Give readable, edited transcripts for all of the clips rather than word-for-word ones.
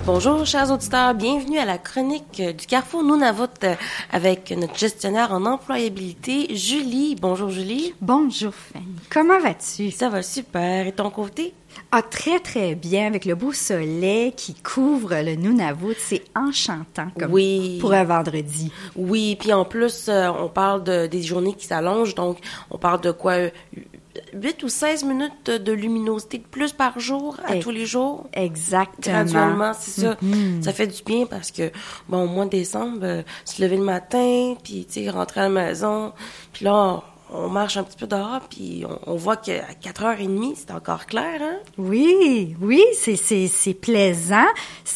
Bonjour, chers auditeurs. Bienvenue à la chronique du Carrefour Nunavut avec notre gestionnaire en employabilité, Julie. Bonjour, Julie. Bonjour, Fanny. Comment vas-tu? Ça va super. Et ton côté? Ah, très, très bien. Avec le beau soleil qui couvre le Nunavut, c'est enchantant comme pour un vendredi. Oui, puis en plus, on parle des journées qui s'allongent, donc on parle de quoi? 8 ou 16 minutes de luminosité de plus par jour, à tous les jours. Exactement. Graduellement, c'est ça. Mm-hmm. Ça fait du bien parce que, bon, au mois de décembre, se lever le matin, puis, tu sais, rentrer à la maison, puis là, on marche un petit peu dehors, puis on voit qu'à 4h30, c'est encore clair, hein? Oui, c'est plaisant.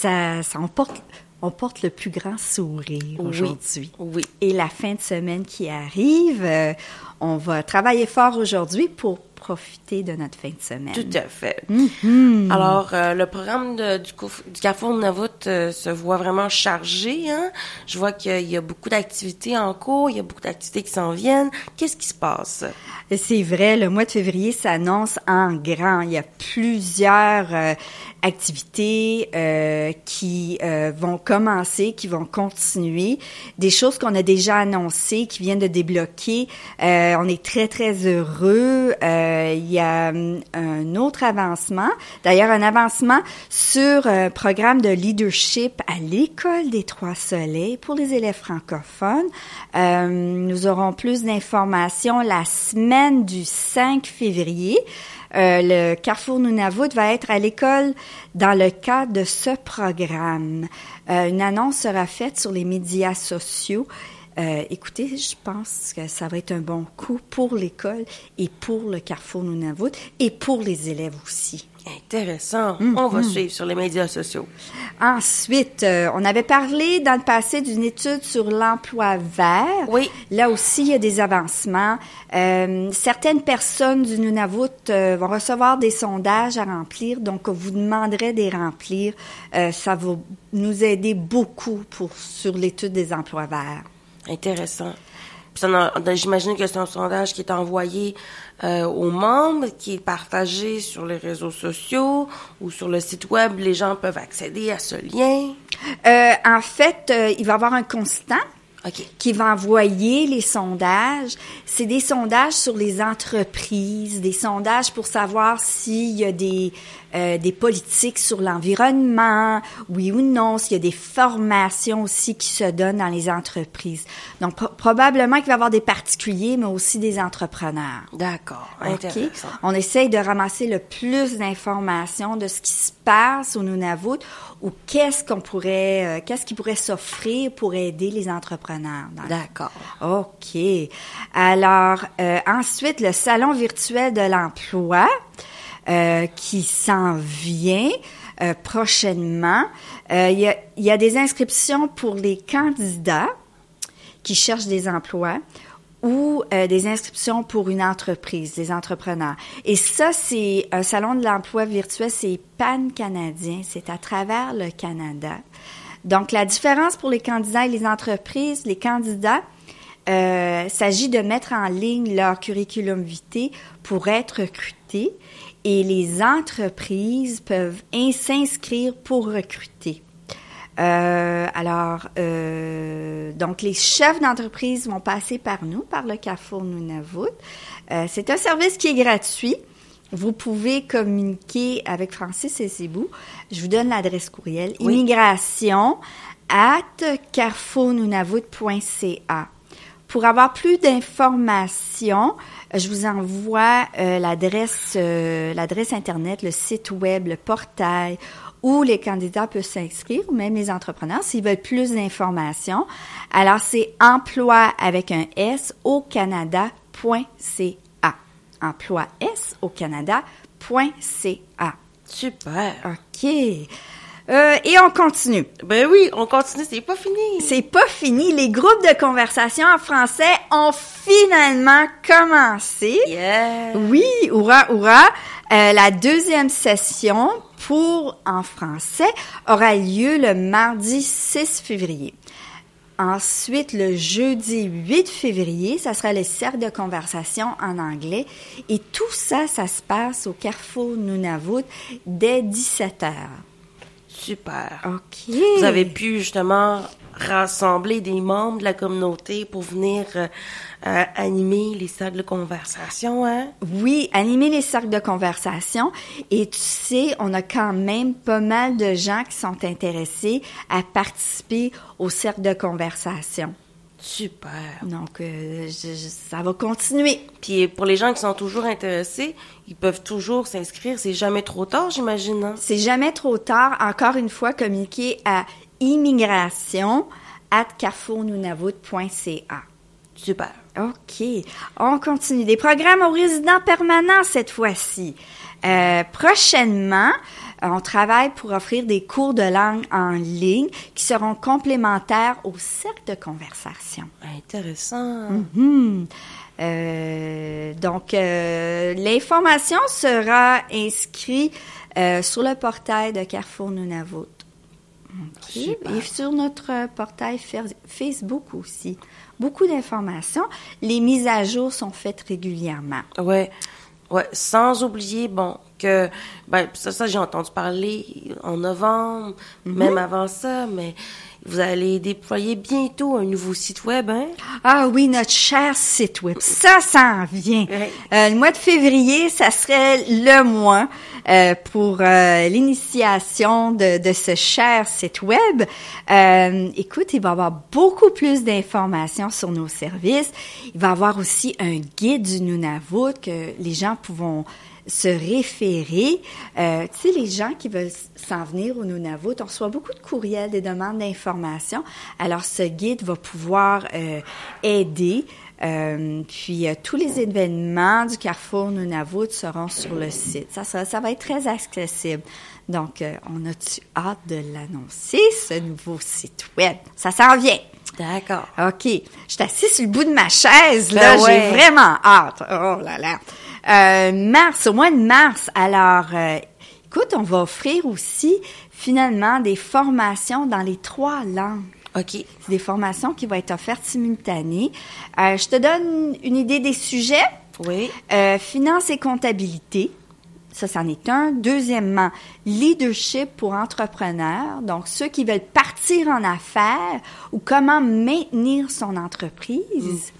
On porte le plus grand sourire aujourd'hui. Oui. Et la fin de semaine qui arrive, on va travailler fort aujourd'hui pour profiter de notre fin de semaine. Tout à fait. Mm-hmm. Alors, le programme du Carrefour Nunavut se voit vraiment chargé, hein? Je vois qu'il y a beaucoup d'activités en cours, il y a beaucoup d'activités qui s'en viennent. Qu'est-ce qui se passe? C'est vrai, le mois de février s'annonce en grand. Il y a plusieurs activités qui vont commencer, qui vont continuer. Des choses qu'on a déjà annoncées, qui viennent de débloquer. On est très, très heureux. Il y a un autre avancement. D'ailleurs, un avancement sur un programme de leadership à l'École des Trois-Soleils pour les élèves francophones. Nous aurons plus d'informations la semaine du 5 février. Le Carrefour Nunavut va être à l'école dans le cadre de ce programme. Une annonce sera faite sur les médias sociaux. Écoutez, je pense que ça va être un bon coup pour l'école et pour le Carrefour Nunavut et pour les élèves aussi. Intéressant. On va suivre sur les médias sociaux. Ensuite, on avait parlé dans le passé d'une étude sur l'emploi vert. Oui. Là aussi, il y a des avancements. Certaines personnes du Nunavut vont recevoir des sondages à remplir, donc on vous demanderait de les remplir. Ça va nous aider beaucoup sur l'étude des emplois verts. Intéressant. Puis j'imagine que c'est un sondage qui est envoyé aux membres, qui est partagé sur les réseaux sociaux ou sur le site web. Les gens peuvent accéder à ce lien. En fait, il va y avoir un consultant qui va envoyer les sondages. C'est des sondages sur les entreprises, des sondages pour savoir s'il y a des politiques sur l'environnement, oui ou non, s'il y a des formations aussi qui se donnent dans les entreprises. Donc, probablement qu'il va y avoir des particuliers, mais aussi des entrepreneurs. D'accord, intéressant. On essaye de ramasser le plus d'informations de ce qui se passe au Nunavut ou qu'est-ce qui pourrait s'offrir pour aider les entrepreneurs. D'accord. OK. Alors, ensuite, le Salon virtuel de l'emploi qui s'en vient prochainement. Il y a des inscriptions pour les candidats qui cherchent des emplois ou des inscriptions pour une entreprise, des entrepreneurs. Et ça, c'est un salon de l'emploi virtuel, c'est pan-canadien, c'est à travers le Canada. Donc, la différence pour les candidats et les entreprises, les candidats, s'agit de mettre en ligne leur curriculum vitae pour être recrutés et les entreprises peuvent s'inscrire pour recruter. Donc, les chefs d'entreprise vont passer par nous, par le Carrefour Nunavut. C'est un service qui est gratuit. Vous pouvez communiquer avec Francis et Sibou. Je vous donne l'adresse courriel. Oui. immigration@carrefournunavut.ca. Pour avoir plus d'informations, je vous envoie l'adresse Internet, le site web, le portail, où les candidats peuvent s'inscrire, ou même les entrepreneurs, s'ils veulent plus d'informations. Alors, c'est emploi avec un S au Canada.ca. Emploi S au Canada.ca. Super. OK. Et on continue. Ben oui, on continue, c'est pas fini. C'est pas fini. Les groupes de conversation en français ont finalement commencé. Yeah. Oui, hurrah, hurrah. La deuxième session en français aura lieu le mardi 6 février. Ensuite, le jeudi 8 février, ça sera le cercle de conversation en anglais. Et tout ça, ça se passe au Carrefour Nunavut dès 17h. Super. OK. Vous avez pu justement rassembler des membres de la communauté pour venir animer les cercles de conversation, hein? Oui, animer les cercles de conversation. Et tu sais, on a quand même pas mal de gens qui sont intéressés à participer au cercle de conversation. Super. Donc, ça va continuer. Puis pour les gens qui sont toujours intéressés, ils peuvent toujours s'inscrire. C'est jamais trop tard, j'imagine, hein? C'est jamais trop tard. Encore une fois, communiquer à immigration@carrefournunavut.ca. Super. OK. On continue. Des programmes aux résidents permanents cette fois-ci. Prochainement, on travaille pour offrir des cours de langue en ligne qui seront complémentaires au cercle de conversation. Intéressant. Donc, l'information sera inscrite sur le portail de Carrefour Nunavut. Okay. Et sur notre portail Facebook aussi. Beaucoup d'informations. Les mises à jour sont faites régulièrement. Ouais, sans oublier, que, ça j'ai entendu parler en novembre, même avant ça, mais vous allez déployer bientôt un nouveau site web, hein? Ah oui, notre cher site web. Ça s'en vient. Ouais. Le mois de février, ça serait le mois pour l'initiation de ce cher site web. Écoute, il va y avoir beaucoup plus d'informations sur nos services. Il va y avoir aussi un guide du Nunavut que les gens pourront se référer. Tu sais, les gens qui veulent s'en venir au Nunavut, on reçoit beaucoup de courriels, des demandes d'informations. Alors, ce guide va pouvoir aider. Puis, tous les événements du Carrefour Nunavut seront sur le site. Ça va être très accessible. Donc, on a-tu hâte de l'annoncer, ce nouveau site web? Ça s'en vient. D'accord. OK. Je suis assise sur le bout de ma chaise, là. Ben ouais. J'ai vraiment hâte. Oh là là. Au mois de mars, alors, écoute, on va offrir aussi, finalement, des formations dans les 3 langues. OK. C'est des formations qui vont être offertes simultanées. Je te donne une idée des sujets. Oui. Finance et comptabilité. Ça, c'en est un. Deuxièmement, leadership pour entrepreneurs. Donc, ceux qui veulent partir en affaires ou comment maintenir son entreprise.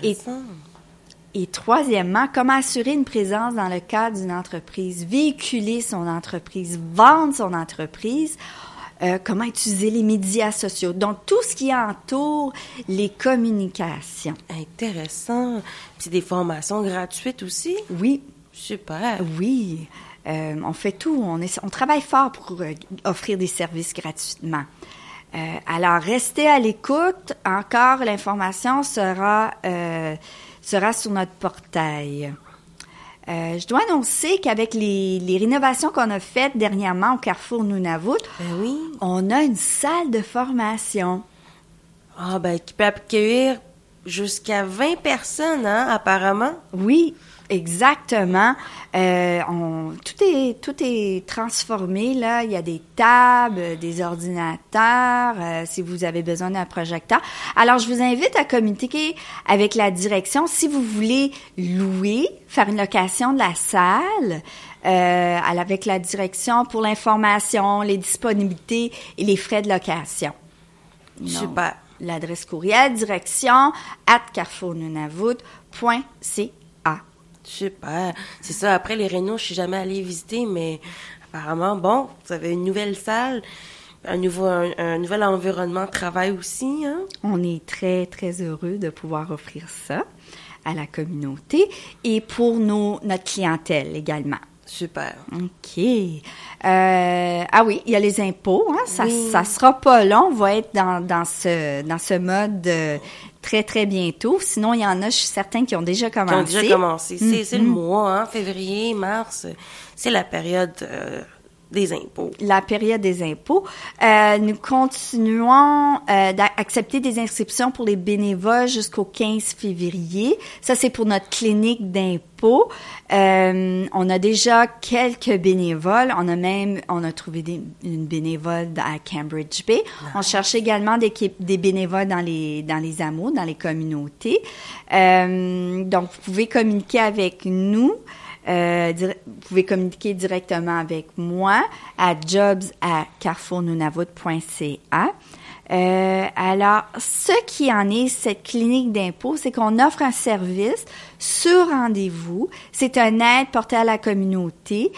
Et troisièmement, comment assurer une présence dans le cadre d'une entreprise, véhiculer son entreprise, vendre son entreprise, comment utiliser les médias sociaux. Donc, tout ce qui entoure les communications. Intéressant. Puis c'est des formations gratuites aussi? Oui. Super. Oui. On fait tout. On travaille fort pour offrir des services gratuitement. Alors, restez à l'écoute. Encore, l'information sera sur notre portail. Je dois annoncer qu'avec les rénovations qu'on a faites dernièrement au Carrefour Nunavut, Oui. on a une salle de formation. Ah, qui peut accueillir jusqu'à 20 personnes, hein, apparemment. Oui, exactement. Tout est transformé, là. Il y a des tables, des ordinateurs, si vous avez besoin d'un projecteur. Alors, je vous invite à communiquer avec la direction si vous voulez faire une location de la salle, avec la direction pour l'information, les disponibilités et les frais de location. Super. L'adresse courriel, direction@carrefournunavut.ca. Super. C'est ça. Après les rénaux, je suis jamais allée visiter, mais apparemment, vous avez une nouvelle salle, un nouvel environnement de travail aussi, hein? On est très, très heureux de pouvoir offrir ça à la communauté et pour notre clientèle également. Super. OK. Ah oui, il y a les impôts, hein? Oui. Ça sera pas long. On va être dans ce mode très, très bientôt. Sinon, il y en a, je suis certaine, qui ont déjà commencé. C'est le mois, hein? Février, mars. C'est la période des impôts. La période des impôts. Nous continuons d'accepter des inscriptions pour les bénévoles jusqu'au 15 février. Ça, c'est pour notre clinique d'impôts. On a déjà quelques bénévoles. On a trouvé une bénévole à Cambridge Bay. Ah. On cherche également des bénévoles dans les hameaux, dans les communautés. Donc, vous pouvez communiquer avec nous. vous pouvez communiquer directement avec moi à jobs@carrefournunavut.ca. Alors, ce qui en est, cette clinique d'impôt, c'est qu'on offre un service sur rendez-vous. C'est un aide porté à la communauté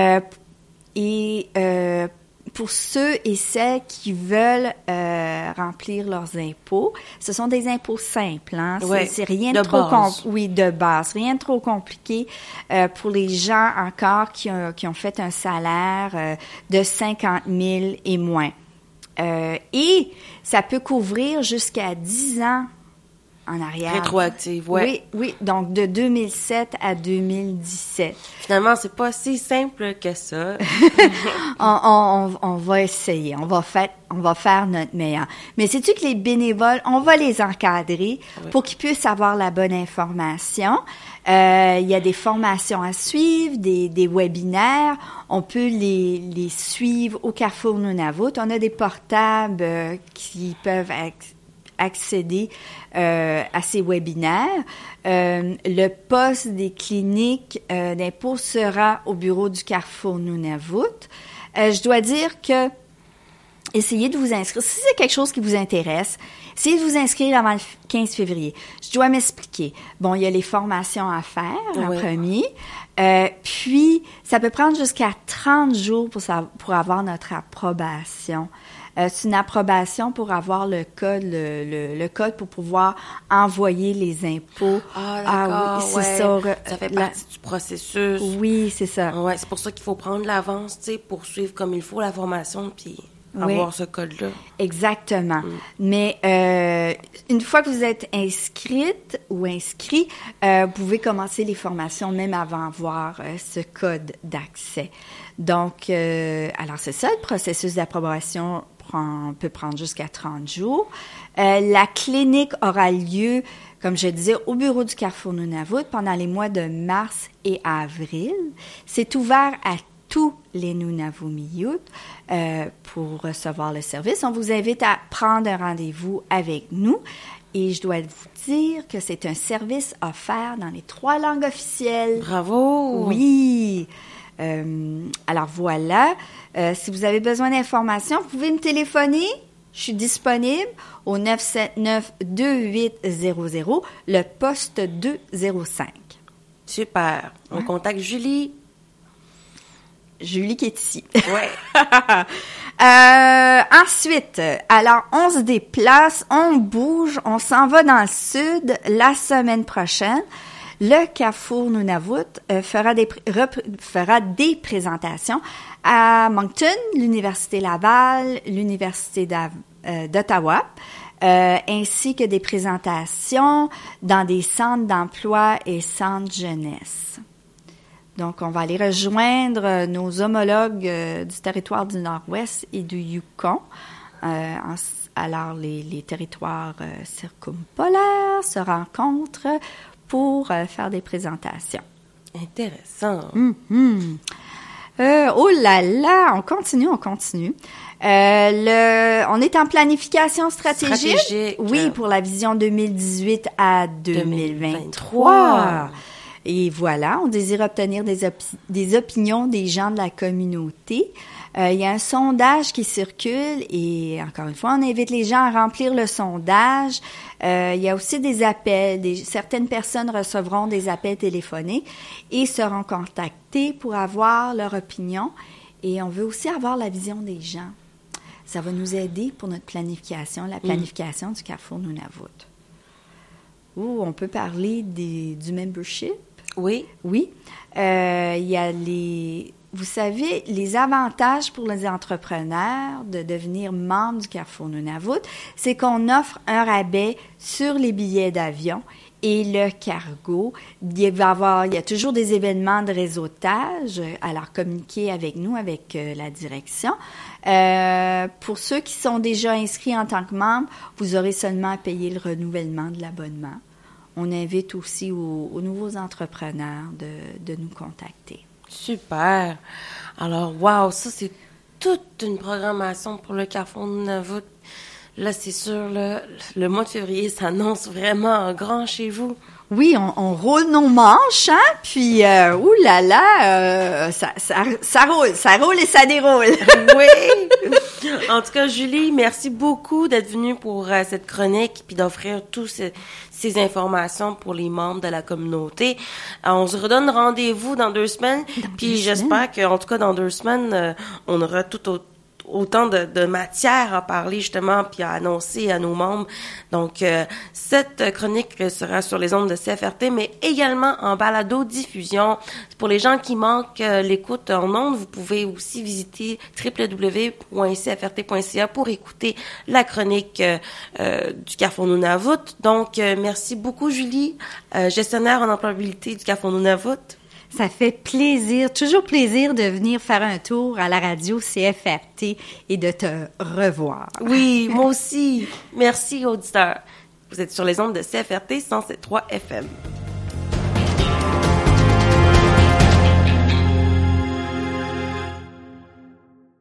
pour ceux et celles qui veulent remplir leurs impôts. Ce sont des impôts simples, hein? C'est rien de trop de base, rien de trop compliqué pour les gens encore qui ont fait un salaire de 50 000 et moins. Et ça peut couvrir jusqu'à 10 ans en arrière. Rétroactive, ouais. Oui, donc de 2007 à 2017. Finalement, c'est pas si simple que ça. on va essayer, on va faire notre meilleur. Mais sais-tu que les bénévoles, on va les encadrer pour qu'ils puissent avoir la bonne information. Il y a des formations à suivre, des webinaires. On peut les suivre au Carrefour Nunavut. On a des portables qui peuvent accéder à ces webinaires. Le poste des cliniques d'impôt sera au bureau du Carrefour Nunavut. Je dois dire que essayez de vous inscrire. Si c'est quelque chose qui vous intéresse, essayez de vous inscrire avant le 15 février. Je dois m'expliquer. Bon, il y a les formations à faire en premier. Puis, ça peut prendre jusqu'à 30 jours pour avoir notre approbation. C'est une approbation pour avoir le code, le code pour pouvoir envoyer les impôts. Ah, d'accord, oui, c'est ça. Ça fait partie du processus. Oui, c'est ça. Ouais, c'est pour ça qu'il faut prendre l'avance, tu sais, pour suivre comme il faut la formation, puis avoir ce code-là. Exactement. Mais une fois que vous êtes inscrite ou inscrit, vous pouvez commencer les formations même avant d'avoir ce code d'accès. Donc, alors c'est ça, le processus d'approbation peut prendre jusqu'à 30 jours. La clinique aura lieu, comme je disais, au bureau du Carrefour Nunavut pendant les mois de mars et avril. C'est ouvert à tous les Nunavummiut pour recevoir le service. On vous invite à prendre un rendez-vous avec nous. Et je dois vous dire que c'est un service offert dans les 3 langues officielles. Bravo! Oui! Alors voilà, si vous avez besoin d'informations, vous pouvez me téléphoner. Je suis disponible au 979-2800, le poste 205. Super. On contacte Julie. Julie qui est ici. Ouais. Ensuite, alors on se déplace, on bouge, on s'en va dans le sud la semaine prochaine. Le Carrefour Nunavut fera des présentations à Moncton, l'Université Laval, l'Université d'Ottawa, ainsi que des présentations dans des centres d'emploi et centres jeunesse. Donc, on va aller rejoindre nos homologues du territoire du Nord-Ouest et du Yukon. Alors, les territoires circumpolaires se rencontrent pour faire des présentations. Intéressant. Oh là là, on continue. On est en planification stratégique. Oui, pour la vision 2018 à 2023. Et voilà, on désire obtenir des opinions des gens de la communauté. Il y a un sondage qui circule et encore une fois, on invite les gens à remplir le sondage. Il y a aussi des appels. Certaines personnes recevront des appels téléphoniques et seront contactées pour avoir leur opinion. Et on veut aussi avoir la vision des gens. Ça va nous aider pour notre planification, la planification du Carrefour Nunavut. On peut parler du membership. Oui. Oui. Il y a vous savez, les avantages pour les entrepreneurs de devenir membre du Carrefour Nunavut, c'est qu'on offre un rabais sur les billets d'avion et le cargo. Il y a toujours des événements de réseautage, alors communiquez avec nous, avec la direction. Pour ceux qui sont déjà inscrits en tant que membres, vous aurez seulement à payer le renouvellement de l'abonnement. On invite aussi aux nouveaux entrepreneurs de nous contacter. Super. Alors, wow, ça, c'est toute une programmation pour le Carrefour Nunavut. Là, c'est sûr, le mois de février s'annonce vraiment en grand chez vous. Oui, on roule nos manches, hein, puis oulala, ça roule et ça déroule. Oui! En tout cas, Julie, merci beaucoup d'être venue pour cette chronique puis d'offrir tous ces informations pour les membres de la communauté. On se redonne rendez-vous dans 2 semaines, puis j'espère qu'en tout cas dans 2 semaines, on aura autant de matière à parler justement puis à annoncer à nos membres. Donc cette chronique sera sur les ondes de CFRT, mais également en balado-diffusion. Pour les gens qui manquent l'écoute en ondes, vous pouvez aussi visiter www.cfrt.ca pour écouter la chronique du Carrefour Nunavut. Donc merci beaucoup Julie, gestionnaire en employabilité du Carrefour Nunavut. Ça fait plaisir, toujours plaisir de venir faire un tour à la radio CFRT et de te revoir. Oui, moi aussi. Merci, auditeurs. Vous êtes sur les ondes de CFRT 107.3 FM.